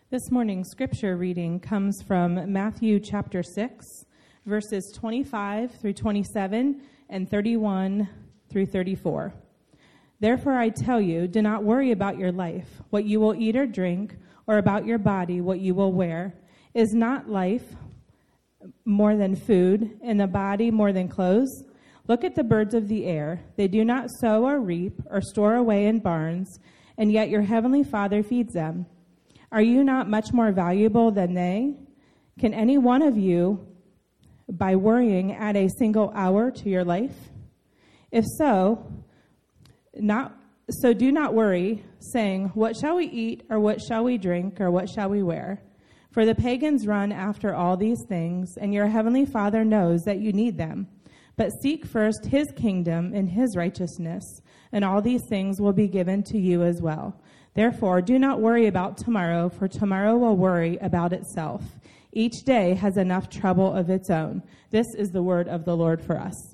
This morning's scripture reading comes from Matthew chapter 6, verses 25 through 27 and 31 through 34. Therefore I tell you, do not worry about your life, what you will eat or drink, or about your body, what you will wear. Is not life more than food, and the body more than clothes? Look at the birds of the air. They do not sow or reap or store away in barns, and yet your heavenly Father feeds them. Are you not much more valuable than they? Can any one of you, by worrying, add a single hour to your life? If so, do not worry, saying, what shall we eat, or what shall we drink, or what shall we wear? For the pagans run after all these things, and your heavenly Father knows that you need them. But seek first his kingdom and his righteousness, and all these things will be given to you as well. Therefore, do not worry about tomorrow, for tomorrow will worry about itself. Each day has enough trouble of its own. This is the word of the Lord for us.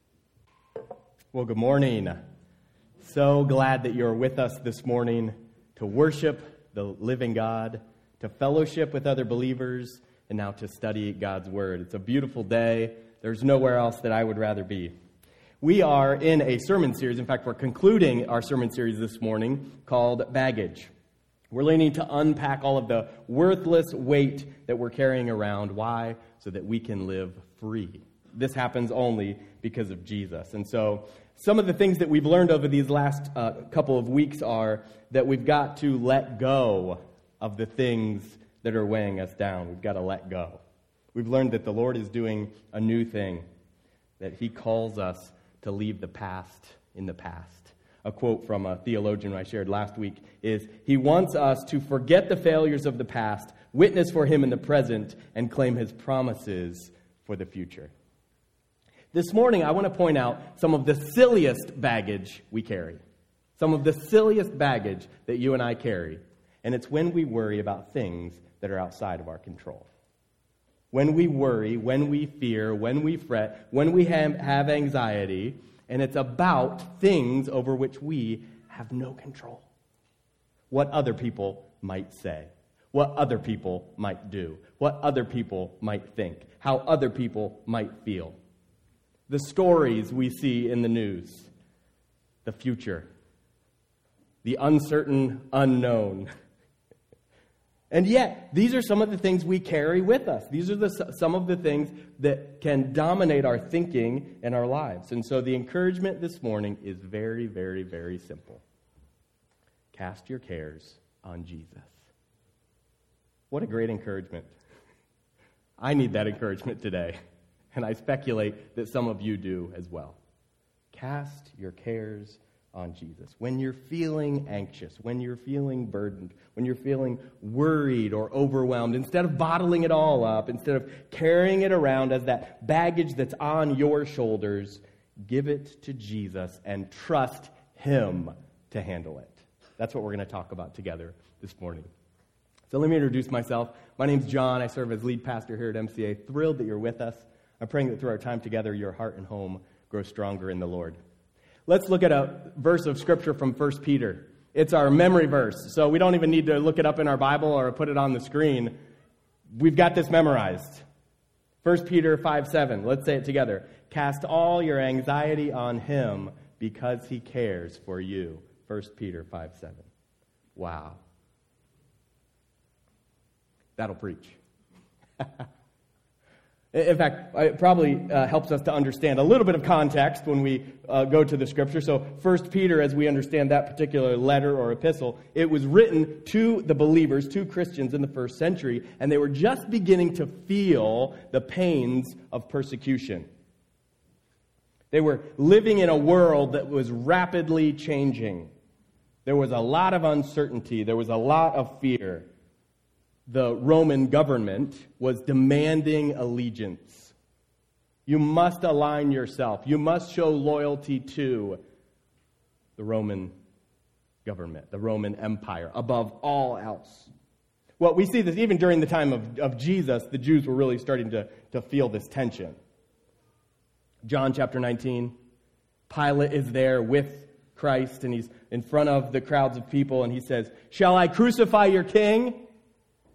Well, good morning. So glad that you're with us this morning to worship the living God, to fellowship with other believers, and now to study God's word. It's a beautiful day. There's nowhere else that I would rather be. We are in a sermon series. In fact, we're concluding our sermon series this morning called Baggage. We're learning to unpack all of the worthless weight that we're carrying around. Why? So that we can live free. This happens only because of Jesus. And so some of the things that we've learned over these last couple of weeks are that we've got to let go of the things that are weighing us down. We've got to let go. We've learned that the Lord is doing a new thing, that he calls us to leave the past in the past. A quote from a theologian I shared last week is, he wants us to forget the failures of the past, witness for him in the present, and claim his promises for the future. This morning, I want to point out some of the silliest baggage we carry. Some of the silliest baggage that you and I carry. And it's when we worry about things that are outside of our control. When we worry, when we fear, when we fret, when we have anxiety, and it's about things over which we have no control. What other people might say, what other people might do, what other people might think, how other people might feel. The stories we see in the news, the future, the uncertain unknown. And yet, these are some of the things we carry with us. These are some of the things that can dominate our thinking and our lives. And so the encouragement this morning is very, very, very simple. Cast your cares on Jesus. What a great encouragement. I need that encouragement today. And I speculate that some of you do as well. Cast your cares on Jesus. When you're feeling anxious, when you're feeling burdened, when you're feeling worried or overwhelmed, instead of bottling it all up, instead of carrying it around as that baggage that's on your shoulders, give it to Jesus and trust him to handle it. That's what we're going to talk about together this morning. So let me introduce myself. My name's John. I serve as lead pastor here at MCA. Thrilled that you're with us. I'm praying that through our time together, your heart and home grow stronger in the Lord. Let's look at a verse of Scripture from 1 Peter. It's our memory verse, so we don't even need to look it up in our Bible or put it on the screen. We've got this memorized. 1 Peter 5:7. Let's say it together. Cast all your anxiety on him because he cares for you. 1 Peter 5:7. Wow. That'll preach. In fact, it probably helps us to understand a little bit of context when we go to the Scripture. So 1 Peter, as we understand that particular letter or epistle, it was written to the believers, to Christians in the first century, and they were just beginning to feel the pains of persecution. They were living in a world that was rapidly changing. There was a lot of uncertainty. There was a lot of fear. The Roman government was demanding allegiance. You must align yourself. You must show loyalty to the Roman government, the Roman Empire, above all else. Well, we see this even during the time of Jesus. The Jews were really starting to feel this tension. John chapter 19, Pilate is there with Christ, and he's in front of the crowds of people, and he says, "Shall I crucify your king?"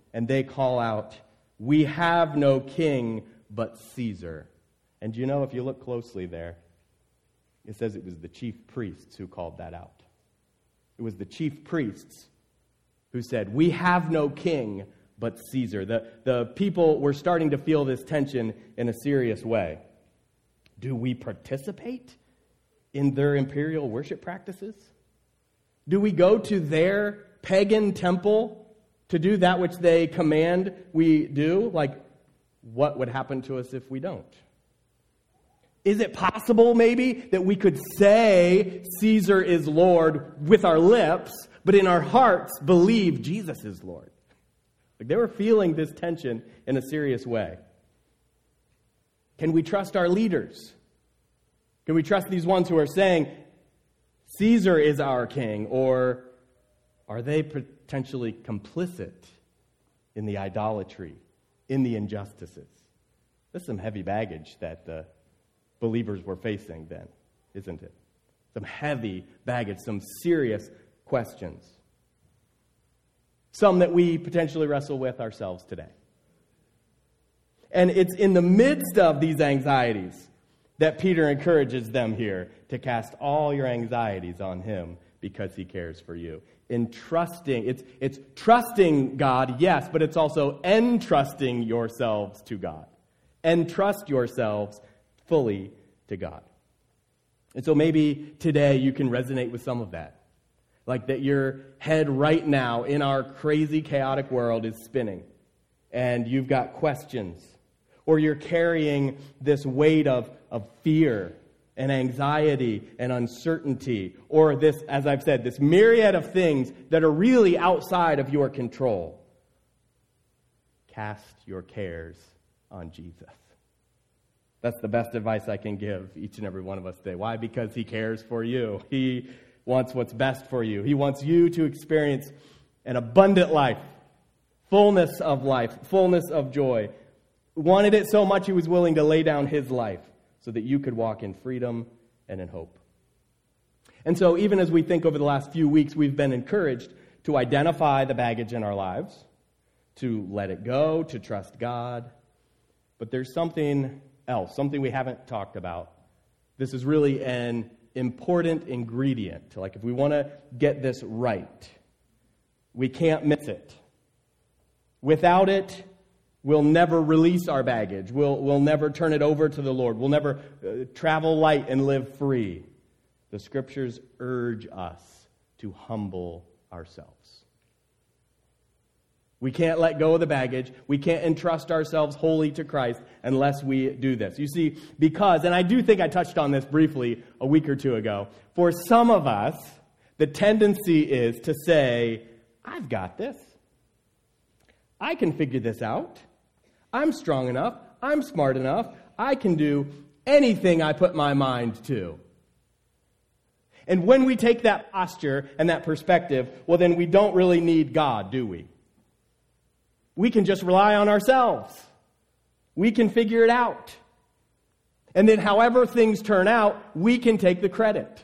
and they call out, "We have no king but Caesar." And you know, if you look closely there, it says it was the chief priests who called that out. It was the chief priests who said, "We have no king but Caesar." The people were starting to feel this tension in a serious way. Do we participate in their imperial worship practices? Do we go to their pagan temple to do that which they command we do? Like, what would happen to us if we don't? Is it possible, maybe, that we could say Caesar is Lord with our lips, but in our hearts believe Jesus is Lord? Like, they were feeling this tension in a serious way. Can we trust our leaders? Can we trust these ones who are saying, Caesar is our king? Or are they potentially complicit in the idolatry, in the injustices? This is some heavy baggage that the believers were facing then, isn't it? Some heavy baggage, some serious questions. Some that we potentially wrestle with ourselves today. And it's in the midst of these anxieties that Peter encourages them here to cast all your anxieties on him because he cares for you. In trusting, it's trusting God, yes, but it's also entrusting yourselves to God. Entrust yourselves fully to God. And so maybe today you can resonate with some of that. Like that your head right now in our crazy, chaotic world is spinning. And you've got questions. Or you're carrying this weight of fear and anxiety and uncertainty. Or this, as I've said, this myriad of things that are really outside of your control. Cast your cares on Jesus. That's the best advice I can give each and every one of us today. Why? Because he cares for you. He wants what's best for you. He wants you to experience an abundant life, fullness of joy. Wanted it so much he was willing to lay down his life so that you could walk in freedom and in hope. And so even as we think over the last few weeks, we've been encouraged to identify the baggage in our lives, to let it go, to trust God. But there's something else, something we haven't talked about. This is really an important ingredient. Like if we want to get this right, we can't miss it. Without it, we'll never release our baggage. We'll never turn it over to the Lord. We'll never travel light and live free. The Scriptures urge us to humble ourselves. We can't let go of the baggage. We can't entrust ourselves wholly to Christ unless we do this. You see, because, and I do think I touched on this briefly a week or two ago, for some of us, the tendency is to say, I've got this. I can figure this out. I'm strong enough. I'm smart enough. I can do anything I put my mind to. And when we take that posture and that perspective, well, then we don't really need God, do we? We can just rely on ourselves. We can figure it out. And then however things turn out, we can take the credit.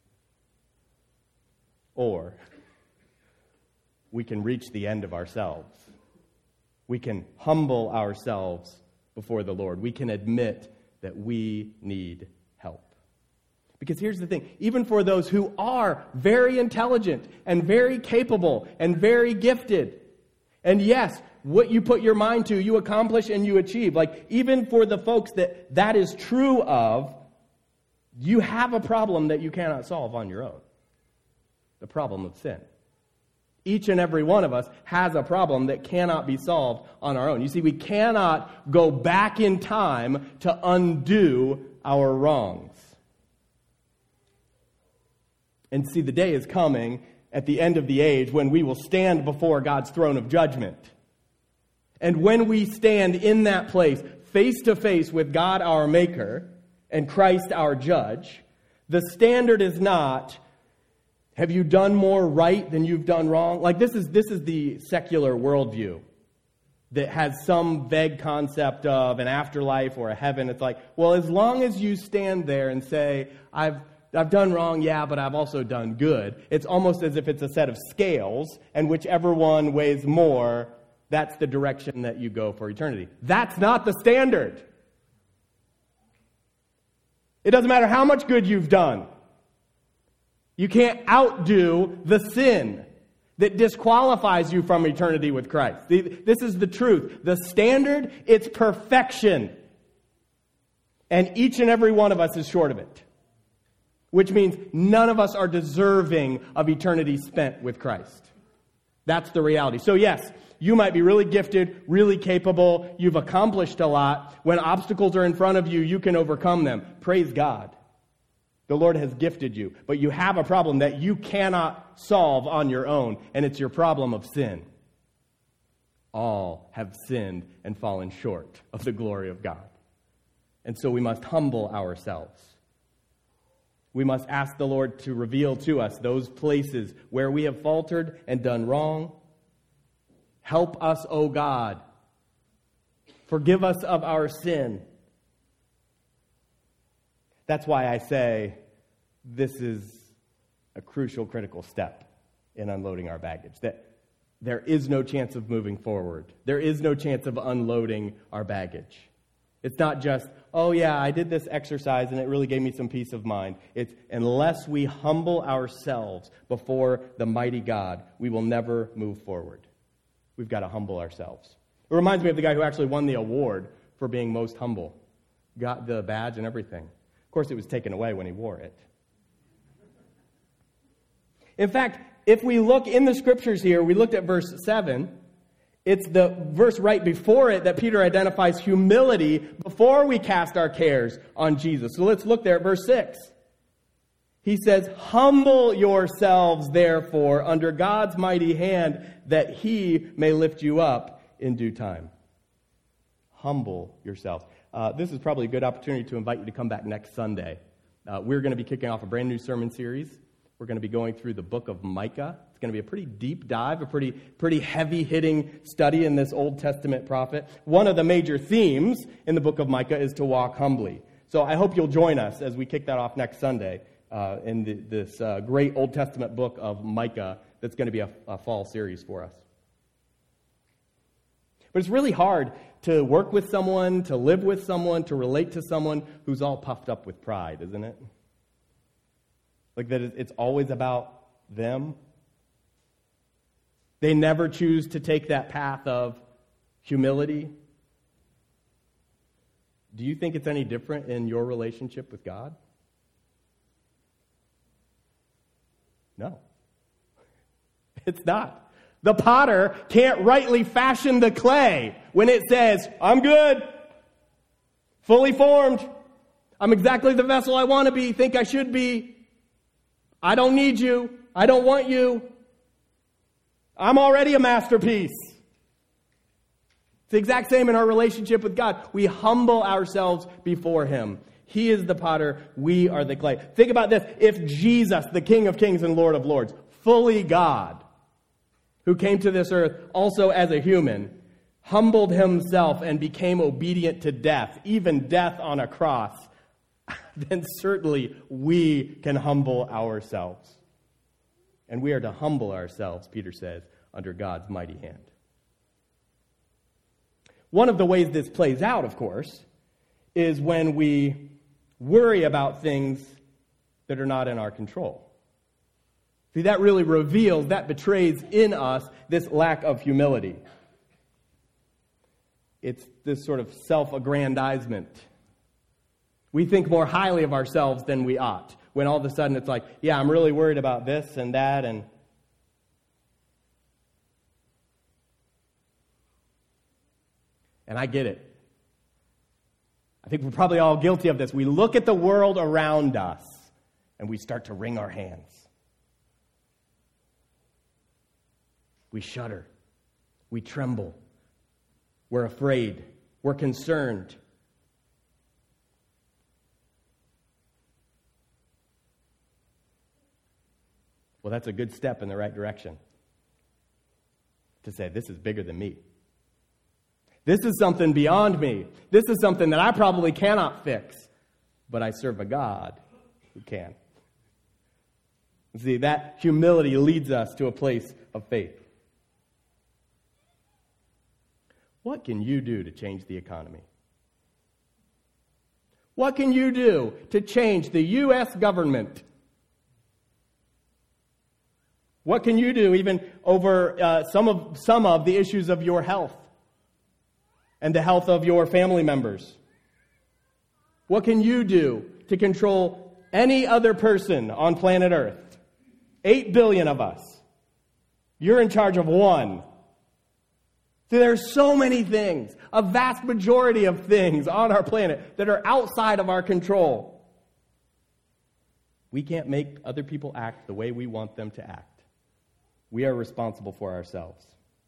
Or we can reach the end of ourselves. We can humble ourselves before the Lord. We can admit that we need help. Because here's the thing, even for those who are very intelligent and very capable and very gifted, and yes, what you put your mind to, you accomplish and you achieve. Like, even for the folks that is true of, you have a problem that you cannot solve on your own. The problem of sin. Each and every one of us has a problem that cannot be solved on our own. You see, we cannot go back in time to undo our wrongs. And see, the day is coming at the end of the age when we will stand before God's throne of judgment. And when we stand in that place, face to face with God our Maker and Christ our Judge, the standard is not, have you done more right than you've done wrong? Like this is the secular worldview that has some vague concept of an afterlife or a heaven. It's like, well, as long as you stand there and say, I've done wrong, yeah, but I've also done good. It's almost as if it's a set of scales, and whichever one weighs more, that's the direction that you go for eternity. That's not the standard. It doesn't matter how much good you've done. You can't outdo the sin that disqualifies you from eternity with Christ. This is the truth. The standard, it's perfection. And each and every one of us is short of it. Which means none of us are deserving of eternity spent with Christ. That's the reality. So yes, you might be really gifted, really capable. You've accomplished a lot. When obstacles are in front of you, you can overcome them. Praise God. The Lord has gifted you. But you have a problem that you cannot solve on your own, and it's your problem of sin. All have sinned and fallen short of the glory of God. And so we must humble ourselves. We must ask the Lord to reveal to us those places where we have faltered and done wrong. Help us, O God. Forgive us of our sin. That's why I say this is a crucial, critical step in unloading our baggage. That there is no chance of moving forward. There is no chance of unloading our baggage. It's not just, oh yeah, I did this exercise and it really gave me some peace of mind. It's unless we humble ourselves before the mighty God, we will never move forward. We've got to humble ourselves. It reminds me of the guy who actually won the award for being most humble. Got the badge and everything. Of course, it was taken away when he wore it. In fact, if we look in the scriptures here, we looked at verse 7. It's the verse right before it that Peter identifies humility before we cast our cares on Jesus. So let's look there at verse 6. He says, "Humble yourselves, therefore, under God's mighty hand, that he may lift you up in due time." Humble yourselves. This is probably a good opportunity to invite you to come back next Sunday. We're going to be kicking off a brand new sermon series. We're going to be going through the book of Micah. It's going to be a pretty deep dive, a pretty heavy-hitting study in this Old Testament prophet. One of the major themes in the book of Micah is to walk humbly. So I hope you'll join us as we kick that off next Sunday in this great Old Testament book of Micah that's going to be a fall series for us. But it's really hard to work with someone, to live with someone, to relate to someone who's all puffed up with pride, isn't it? Like that it's always about them. They never choose to take that path of humility. Do you think it's any different in your relationship with God? No. It's not. The potter can't rightly fashion the clay when it says, "I'm good, fully formed, I'm exactly the vessel I want to be, think I should be. I don't need you. I don't want you. I'm already a masterpiece." It's the exact same in our relationship with God. We humble ourselves before him. He is the potter. We are the clay. Think about this. If Jesus, the King of Kings and Lord of Lords, fully God, who came to this earth also as a human, humbled himself and became obedient to death, even death on a cross, then certainly we can humble ourselves. And we are to humble ourselves, Peter says, under God's mighty hand. One of the ways this plays out, of course, is when we worry about things that are not in our control. See, that really reveals, that betrays in us this lack of humility. It's this sort of self-aggrandizement. We think more highly of ourselves than we ought. When all of a sudden it's like, yeah, I'm really worried about this and that. And I get it. I think we're probably all guilty of this. We look at the world around us and we start to wring our hands. We shudder. We tremble. We're afraid. We're concerned. Well, that's a good step in the right direction. To say, this is bigger than me. This is something beyond me. This is something that I probably cannot fix. But I serve a God who can. See, that humility leads us to a place of faith. What can you do to change the economy? What can you do to change the U.S. government? What can you do even over some of the issues of your health and the health of your family members? What can you do to control any other person on planet Earth? 8 billion of us. You're in charge of one. So there's so many things, a vast majority of things on our planet that are outside of our control. We can't make other people act the way we want them to act. We are responsible for ourselves.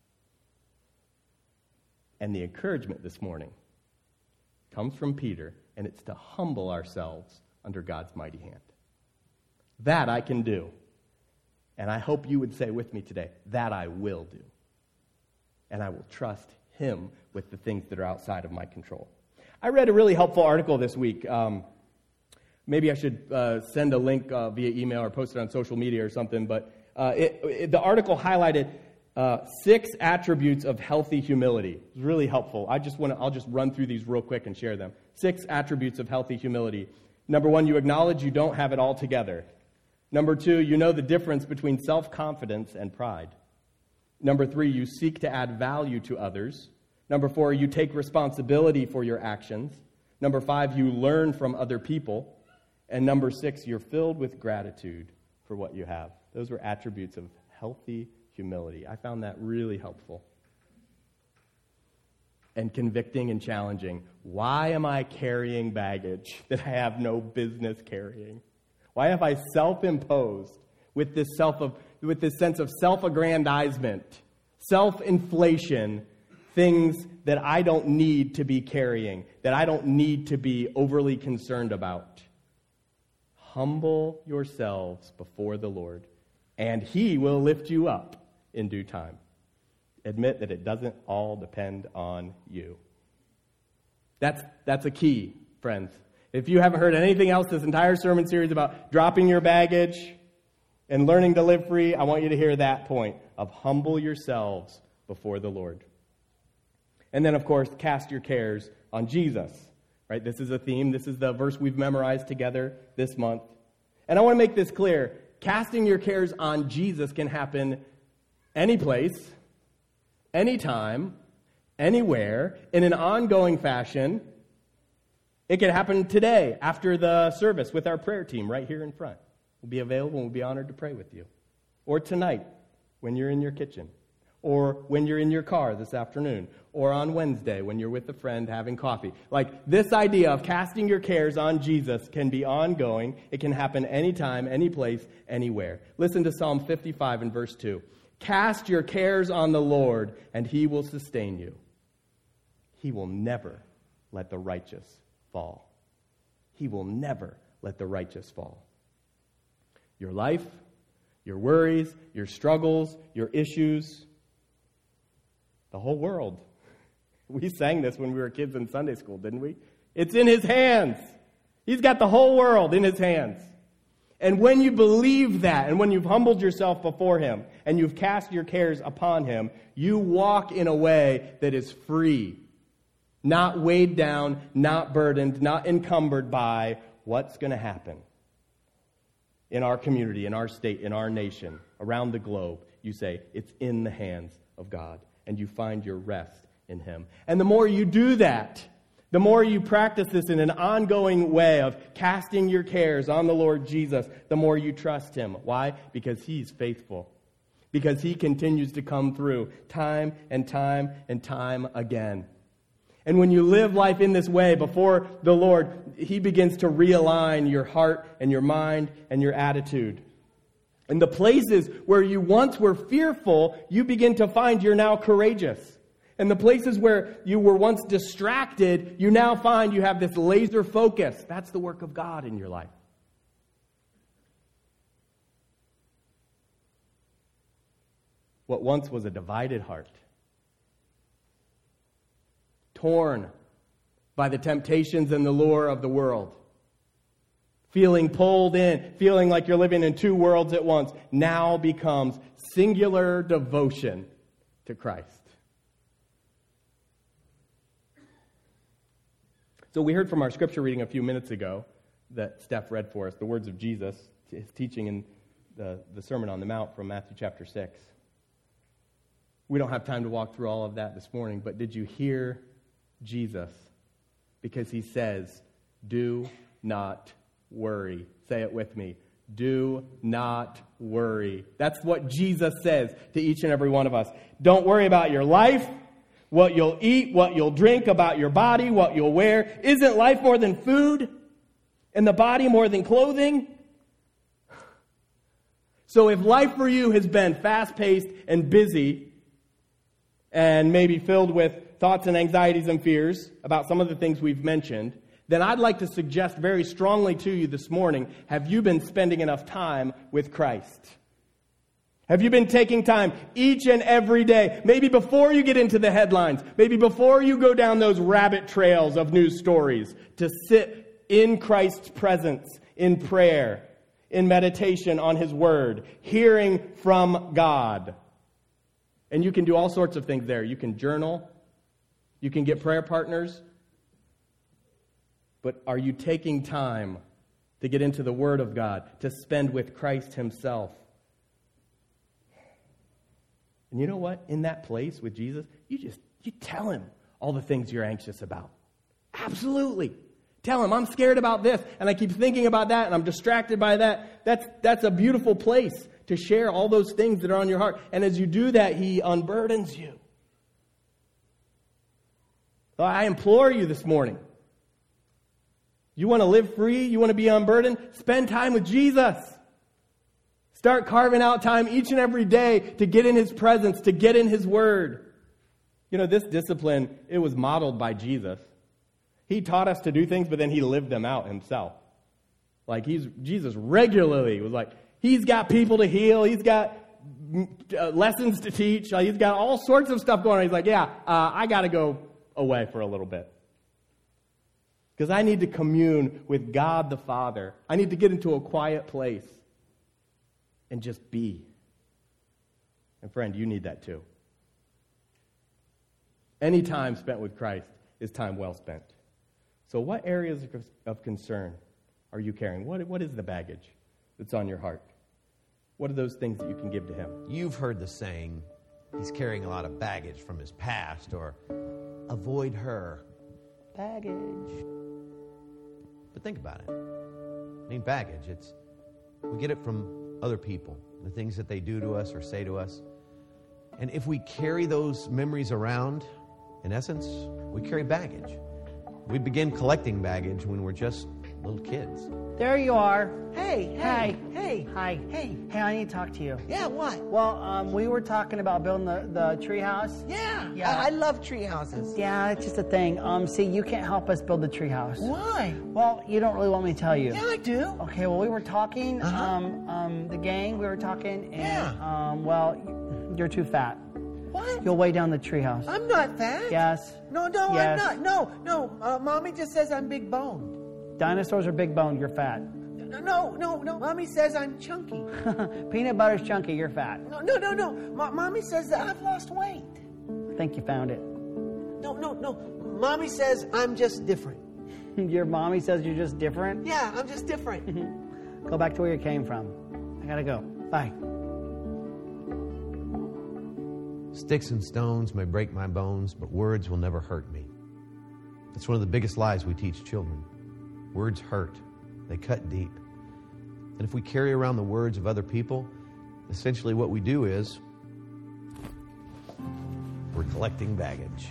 And the encouragement this morning comes from Peter, and it's to humble ourselves under God's mighty hand. That I can do. And I hope you would say with me today, that I will do. And I will trust Him with the things that are outside of my control. I read a really helpful article this week. Maybe I should send a link via email or post it on social media or something, but the article highlighted 6 attributes of healthy humility. It was really helpful. I'll just run through these real quick and share them. 6 attributes of healthy humility. Number 1, you acknowledge you don't have it all together. Number 2, you know the difference between self-confidence and pride. Number 3, you seek to add value to others. Number 4, you take responsibility for your actions. Number 5, you learn from other people. And number 6, you're filled with gratitude for what you have. Those were attributes of healthy humility. I found that really helpful. And convicting and challenging. Why am I carrying baggage that I have no business carrying? Why have I self-imposed with this sense of self-aggrandizement, self-inflation, things that I don't need to be carrying, that I don't need to be overly concerned about? Humble yourselves before the Lord, and He will lift you up in due time. Admit that it doesn't all depend on you. That's a key, friends. If you haven't heard anything else this entire sermon series about dropping your baggage and learning to live free, I want you to hear that point of humble yourselves before the Lord. And then, of course, cast your cares on Jesus. Right? This is a theme. This is the verse we've memorized together this month. And I want to make this clear. Casting your cares on Jesus can happen any place, anytime, anywhere, in an ongoing fashion. It could happen today after the service with our prayer team right here in front. We'll be available and we'll be honored to pray with you. Or tonight when you're in your kitchen. Or when you're in your car this afternoon. Or on Wednesday when you're with a friend having coffee. Like, this idea of casting your cares on Jesus can be ongoing. It can happen anytime, any place, anywhere. Listen to Psalm 55 and verse 2. Cast your cares on the Lord, and He will sustain you. He will never let the righteous fall. He will never let the righteous fall. Your life, your worries, your struggles, your issues, the whole world. We sang this when we were kids in Sunday school, didn't we? It's in His hands. He's got the whole world in His hands. And when you believe that, and when you've humbled yourself before Him, and you've cast your cares upon Him, you walk in a way that is free. Not weighed down, not burdened, not encumbered by what's going to happen in our community, in our state, in our nation, around the globe. You say, it's in the hands of God, and you find your rest in Him. And the more you do that, the more you practice this in an ongoing way of casting your cares on the Lord Jesus, the more you trust Him. Why? Because He's faithful. Because He continues to come through time and time and time again. And when you live life in this way before the Lord, He begins to realign your heart and your mind and your attitude. In the places where you once were fearful, you begin to find you're now courageous. And the places where you were once distracted, you now find you have this laser focus. That's the work of God in your life. What once was a divided heart, torn by the temptations and the lure of the world, feeling pulled in, feeling like you're living in two worlds at once, now becomes singular devotion to Christ. So we heard from our scripture reading a few minutes ago that Steph read for us, the words of Jesus, his teaching in the Sermon on the Mount from Matthew chapter 6. We don't have time to walk through all of that this morning, but did you hear Jesus? Because he says, do not worry. Say it with me. Do not worry. That's what Jesus says to each and every one of us. Don't worry about your life, what you'll eat, what you'll drink, about your body, what you'll wear. Isn't life more than food? And the body more than clothing? So if life for you has been fast-paced and busy and maybe filled with thoughts and anxieties and fears about some of the things we've mentioned, then I'd like to suggest very strongly to you this morning, have you been spending enough time with Christ? Have you been taking time each and every day, maybe before you get into the headlines, maybe before you go down those rabbit trails of news stories, to sit in Christ's presence, in prayer, in meditation on His Word, hearing from God? And you can do all sorts of things there. You can journal. You can get prayer partners. But are you taking time to get into the Word of God, to spend with Christ Himself? And you know what? In that place with Jesus, you tell Him all the things you're anxious about. Absolutely. Tell Him, I'm scared about this, and I keep thinking about that, and I'm distracted by that. That's a beautiful place to share all those things that are on your heart. And as you do that, He unburdens you. So I implore you this morning, you want to live free? You want to be unburdened? Spend time with Jesus. Start carving out time each and every day to get in His presence, to get in His Word. You know, this discipline, it was modeled by Jesus. He taught us to do things, but then He lived them out Himself. Like Jesus regularly was like, He's got people to heal. He's got lessons to teach. He's got all sorts of stuff going on. He's like, I got to go away for a little bit. Because I need to commune with God the Father. I need to get into a quiet place and just be. And friend, you need that too. Any time spent with Christ is time well spent. So what areas of concern are you carrying? What is the baggage that's on your heart? What are those things that you can give to Him? You've heard the saying, he's carrying a lot of baggage from his past, or avoid her. Baggage. But think about it. I mean, baggage, we get it from other people, the things that they do to us or say to us. And if we carry those memories around, in essence, we carry baggage. We begin collecting baggage when we're just little kids. There you are. Hey. Hi. Hey. Hi. Hey. Hey, I need to talk to you. Yeah, what? Well, we were talking about building the tree house. Yeah. I love tree houses. Yeah, it's just a thing. See, you can't help us build the tree house. Why? Well, you don't really want me to tell you. Yeah, I do. Okay, well, we were talking, the gang, we were talking, and, Yeah. you're too fat. What? You'll weigh down the tree house. I'm not fat. Yes. No, Yes. I'm not. No. Mommy just says I'm big boned. Dinosaurs are big boned, you're fat. No. Mommy says I'm chunky. Peanut butter's chunky, you're fat. No. Mommy says that I've lost weight. I think you found it. No. Mommy says I'm just different. Your mommy says you're just different? Yeah, I'm just different. Go back to where you came from. I gotta go. Bye. Sticks and stones may break my bones, but words will never hurt me. That's one of the biggest lies we teach children. Words hurt. They cut deep. And if we carry around the words of other people, essentially what we do is we're collecting baggage.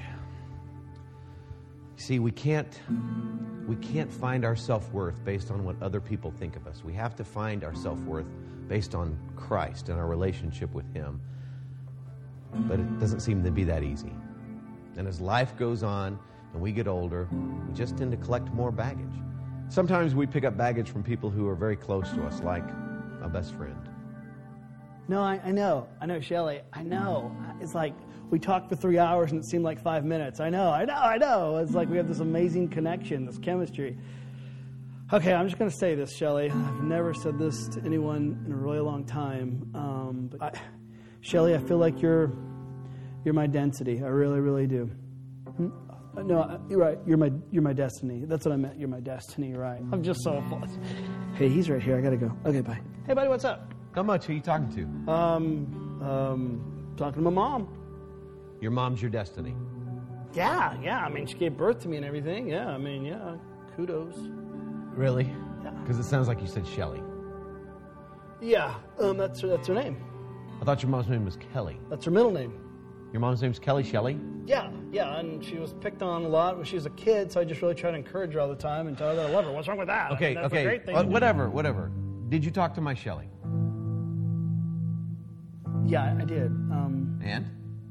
See, we can't find our self-worth based on what other people think of us. We have to find our self-worth based on Christ and our relationship with Him. But it doesn't seem to be that easy. And as life goes on and we get older, we just tend to collect more baggage. Sometimes we pick up baggage from people who are very close to us, like my best friend. No, I know, Shelley. I know. It's like we talked for 3 hours and it seemed like 5 minutes. I know. It's like we have this amazing connection, this chemistry. Okay, I'm just going to say this, Shelley. I've never said this to anyone in a really long time. Shelley, I feel like you're my density. I really, really do. No, you're right. You're my destiny. That's what I meant. You're my destiny, right? I'm just so full. Hey, he's right here. I gotta go. Okay, bye. Hey, buddy, what's up? Not much. Who are you talking to? Talking to my mom. Your mom's your destiny. Yeah. I mean, she gave birth to me and everything. Yeah, kudos. Really? Yeah. Because it sounds like you said Shelley. Yeah, that's her name. I thought your mom's name was Kelly. That's her middle name. Your mom's name's Kelly Shelley? Yeah, and she was picked on a lot when she was a kid, so I just really try to encourage her all the time and tell her that I love her. What's wrong with that? Okay, I mean, that's a great thing. Whatever. Did you talk to my Shelley? Yeah, I did. And?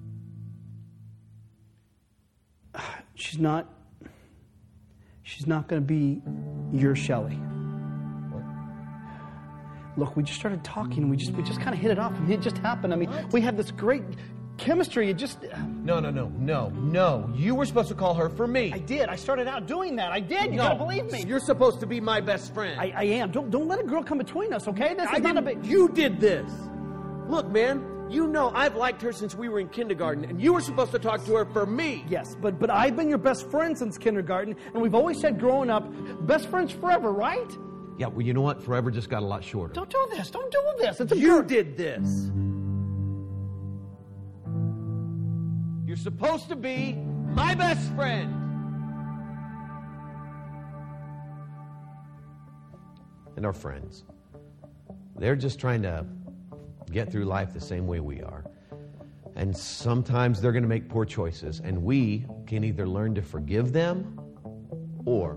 She's not going to be your Shelley. What? Look, we just started talking. We just kind of hit it off. I mean, it just happened. I mean, we had this great chemistry. It just... No. You were supposed to call her for me. I did. I started out doing that. I did. You gotta believe me. You're supposed to be my best friend. I am. Don't let a girl come between us, okay? This is not a big... You did this. Look, man, you know I've liked her since we were in kindergarten, and you were supposed to talk to her for me. Yes, but I've been your best friend since kindergarten, and we've always said growing up, best friends forever, right? Yeah, well, you know what? Forever just got a lot shorter. Don't do this. Don't do this. It's a You did this. You're supposed to be my best friend. And our friends. They're just trying to get through life the same way we are. And sometimes they're going to make poor choices. And we can either learn to forgive them or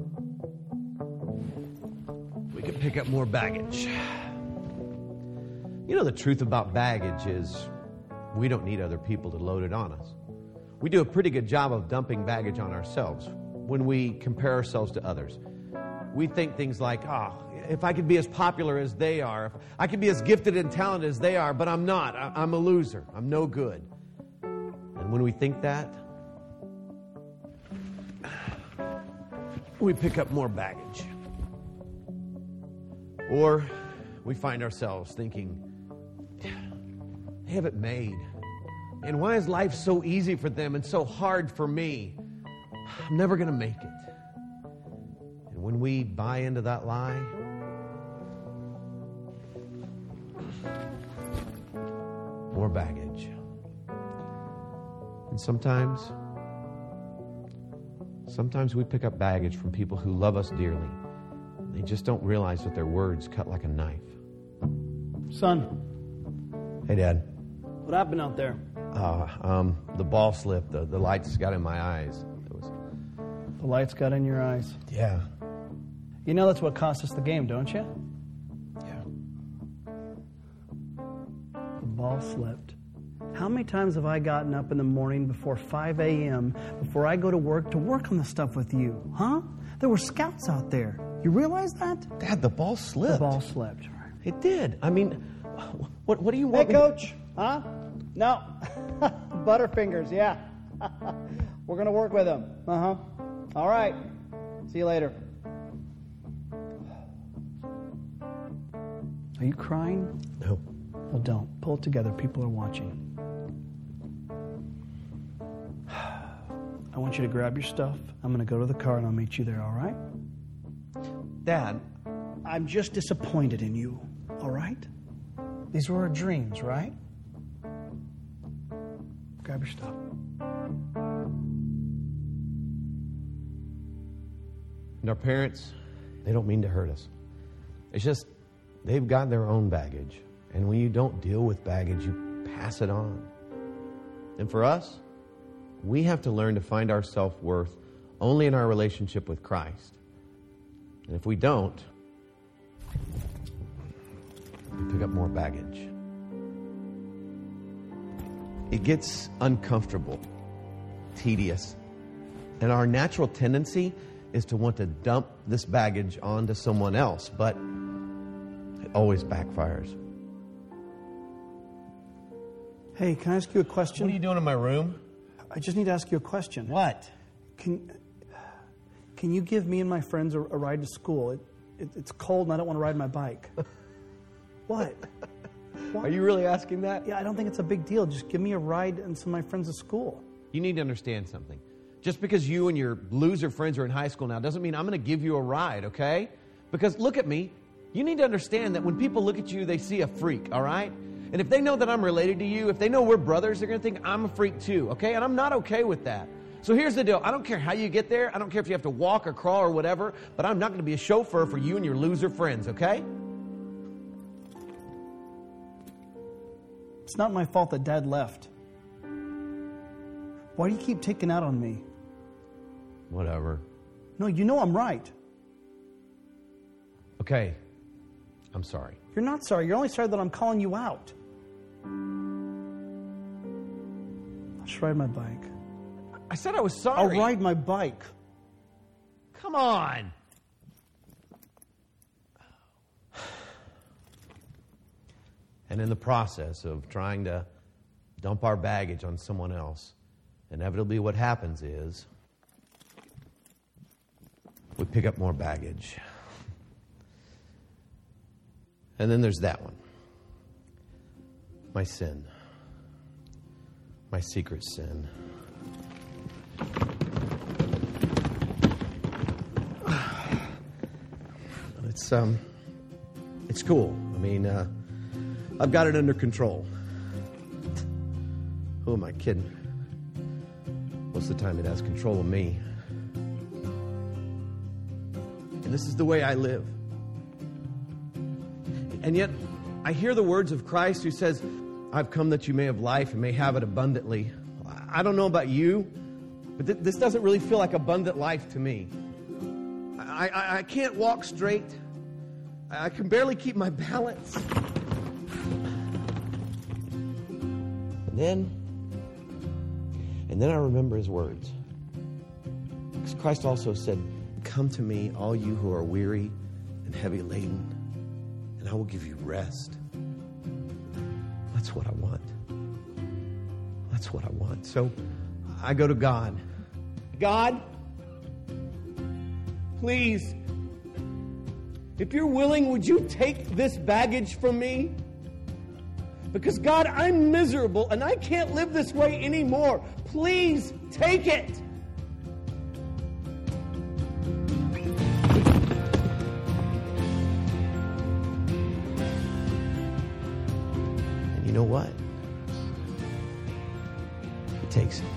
we can pick up more baggage. You know, the truth about baggage is we don't need other people to load it on us. We do a pretty good job of dumping baggage on ourselves when we compare ourselves to others. We think things like, if I could be as popular as they are, if I could be as gifted and talented as they are, but I'm not. I'm a loser. I'm no good. And when we think that, we pick up more baggage. Or we find ourselves thinking, they have it made. And why is life so easy for them and so hard for me? I'm never going to make it. And when we buy into that lie, more baggage. And sometimes we pick up baggage from people who love us dearly. They just don't realize that their words cut like a knife. Son. Hey, Dad. What happened out there? The ball slipped. The lights got in my eyes. The lights got in your eyes. Yeah. You know that's what cost us the game, don't you? Yeah. The ball slipped. How many times have I gotten up in the morning before 5 a.m., before I go to work on the stuff with you? Huh? There were scouts out there. You realize that? Dad, the ball slipped. The ball slipped. It did. I mean, what do you want? Hey, Coach. Huh? No. Butterfingers, yeah. We're going to work with them. Uh-huh. All right. See you later. Are you crying? No. Well, don't. Pull it together. People are watching. I want you to grab your stuff. I'm going to go to the car and I'll meet you there, all right? Dad. I'm just disappointed in you, all right? These were our dreams, right? Grab your stuff. And our parents, they don't mean to hurt us. It's just they've got their own baggage. And when you don't deal with baggage, you pass it on. And for us, we have to learn to find our self-worth only in our relationship with Christ. And if we don't, we pick up more baggage. It gets uncomfortable, tedious, and our natural tendency is to want to dump this baggage onto someone else, but it always backfires. Hey, can I ask you a question? What are you doing in my room? I just need to ask you a question. What? Can you give me and my friends a ride to school? It's cold and I don't want to ride my bike. What? Are you really asking that? Yeah, I don't think it's a big deal. Just give me a ride and some of my friends to school. You need to understand something. Just because you and your loser friends are in high school now doesn't mean I'm going to give you a ride, okay? Because look at me. You need to understand that when people look at you, they see a freak, all right? And if they know that I'm related to you, if they know we're brothers, they're going to think I'm a freak too, okay? And I'm not okay with that. So here's the deal. I don't care how you get there. I don't care if you have to walk or crawl or whatever, but I'm not going to be a chauffeur for you and your loser friends, okay? It's not my fault that Dad left. Why do you keep taking out on me? Whatever. No, you know I'm right. Okay. I'm sorry. You're not sorry. You're only sorry that I'm calling you out. I'll just ride my bike. I said I was sorry. I'll ride my bike. Come on. And in the process of trying to dump our baggage on someone else, inevitably what happens is we pick up more baggage. And then there's that one. My sin. My secret sin. It's cool. I mean, I've got it under control. Who am I kidding? Most of the time it has control of me. And this is the way I live. And yet, I hear the words of Christ who says, I've come that you may have life and may have it abundantly. I don't know about you, but this doesn't really feel like abundant life to me. I can't walk straight. I can barely keep my balance. And then I remember his words. Because Christ also said, come to me, all you who are weary and heavy laden, and I will give you rest. That's what I want. That's what I want. So I go to God. God, please, if you're willing, would you take this baggage from me? Because God, I'm miserable and I can't live this way anymore. Please take it. And you know what? He takes it.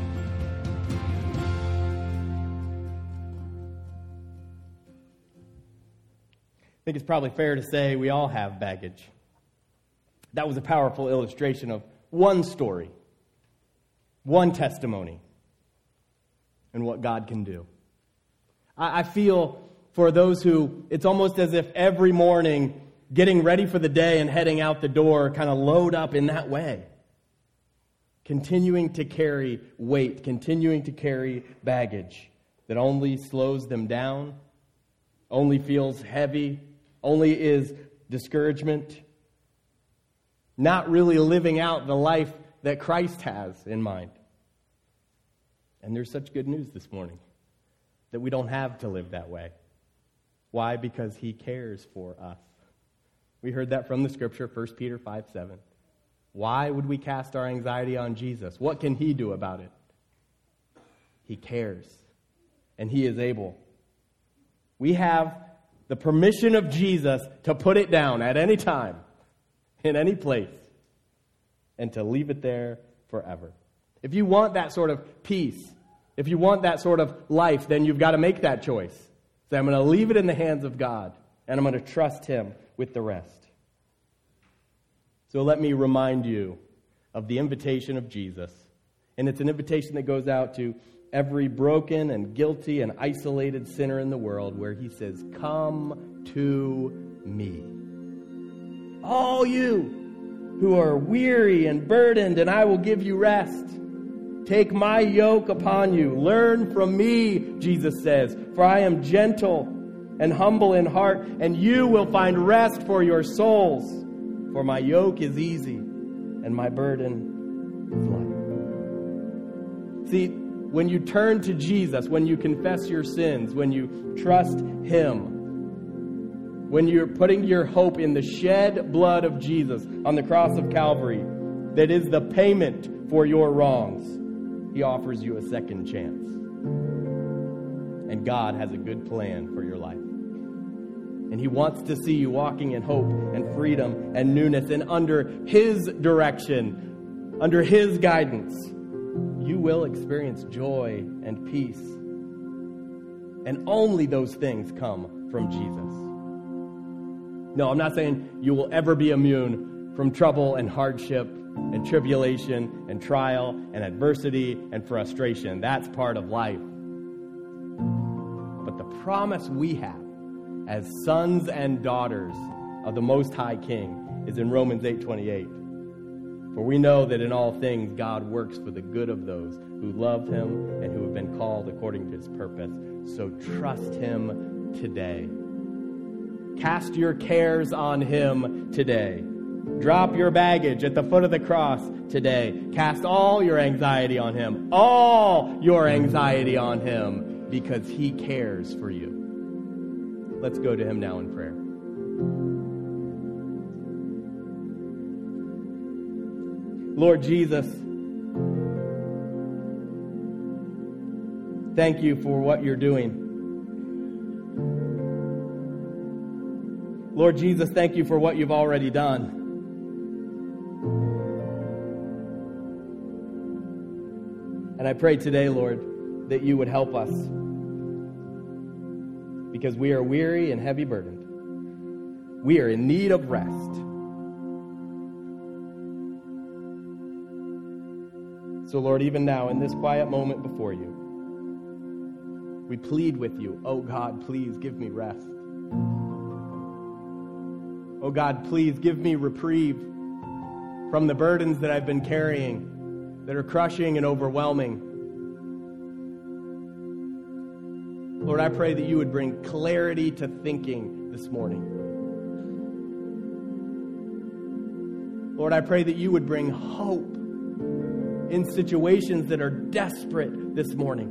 I think it's probably fair to say we all have baggage. That was a powerful illustration of one story, one testimony, and what God can do. I feel for those who, it's almost as if every morning getting ready for the day and heading out the door kind of load up in that way. Continuing to carry weight, continuing to carry baggage that only slows them down, only feels heavy, only is discouragement, not really living out the life that Christ has in mind. And there's such good news this morning that we don't have to live that way. Why? Because he cares for us. We heard that from the scripture, 1 Peter 5:7. Why would we cast our anxiety on Jesus? What can he do about it? He cares, and he is able. We have the permission of Jesus to put it down at any time, in any place, and to leave it there forever. If you want that sort of peace, if you want that sort of life, then you've got to make that choice. Say, I'm going to leave it in the hands of God, and I'm going to trust him with the rest. So let me remind you of the invitation of Jesus. And it's an invitation that goes out to every broken and guilty and isolated sinner in the world, where he says, come to me. All you who are weary and burdened, and I will give you rest. Take my yoke upon you. Learn from me, Jesus says, for I am gentle and humble in heart, and you will find rest for your souls. For my yoke is easy, and my burden is light. See, when you turn to Jesus, when you confess your sins, when you trust him, when you're putting your hope in the shed blood of Jesus on the cross of Calvary, that is the payment for your wrongs, He offers you a second chance. And God has a good plan for your life. And He wants to see you walking in hope and freedom and newness. And under His direction, under His guidance, you will experience joy and peace. And only those things come from Jesus. No, I'm not saying you will ever be immune from trouble and hardship and tribulation and trial and adversity and frustration. That's part of life. But the promise we have as sons and daughters of the Most High King is in Romans 8:28. For we know that in all things God works for the good of those who love Him and who have been called according to His purpose. So trust Him today. Cast your cares on Him today. Drop your baggage at the foot of the cross today. Cast all your anxiety on Him. All your anxiety on Him, because He cares for you. Let's go to Him now in prayer. Lord Jesus, thank you for what you're doing. Lord Jesus, thank you for what you've already done. And I pray today, Lord, that you would help us, because we are weary and heavy burdened. We are in need of rest. So, Lord, even now, in this quiet moment before you, we plead with you, oh God, please give me rest. Oh God, please give me reprieve from the burdens that I've been carrying that are crushing and overwhelming. Lord, I pray that you would bring clarity to thinking this morning. Lord, I pray that you would bring hope in situations that are desperate this morning.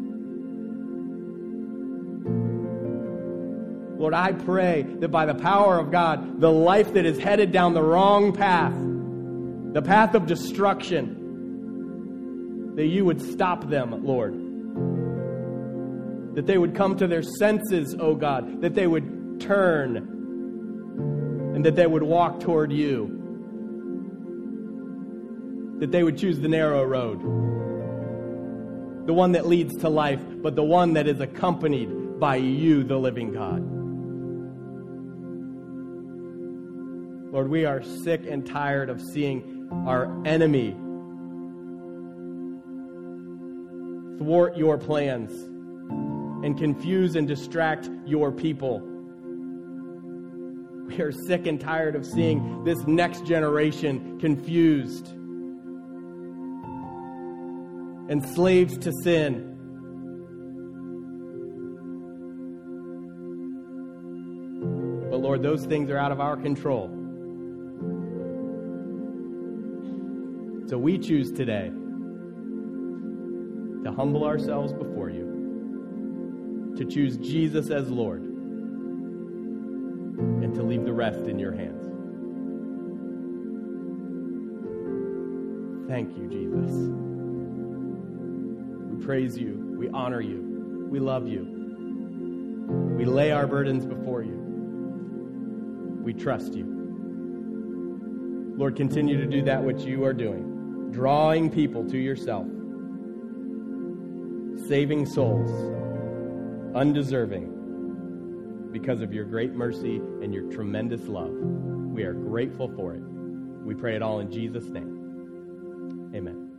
Lord, I pray that by the power of God, the life that is headed down the wrong path, the path of destruction, that you would stop them, Lord. That they would come to their senses, oh God, that they would turn and that they would walk toward you. That they would choose the narrow road, the one that leads to life, but the one that is accompanied by you, the living God. Lord, we are sick and tired of seeing our enemy thwart your plans and confuse and distract your people. We are sick and tired of seeing this next generation confused, enslaved to sin. But Lord, those things are out of our control. So we choose today to humble ourselves before you, to choose Jesus as Lord, and to leave the rest in your hands. Thank you, Jesus. We praise you. We honor you. We love you. We lay our burdens before you. We trust you. Lord, continue to do that which you are doing, drawing people to yourself, saving souls, undeserving, because of your great mercy and your tremendous love. We are grateful for it. We pray it all in Jesus' name. Amen.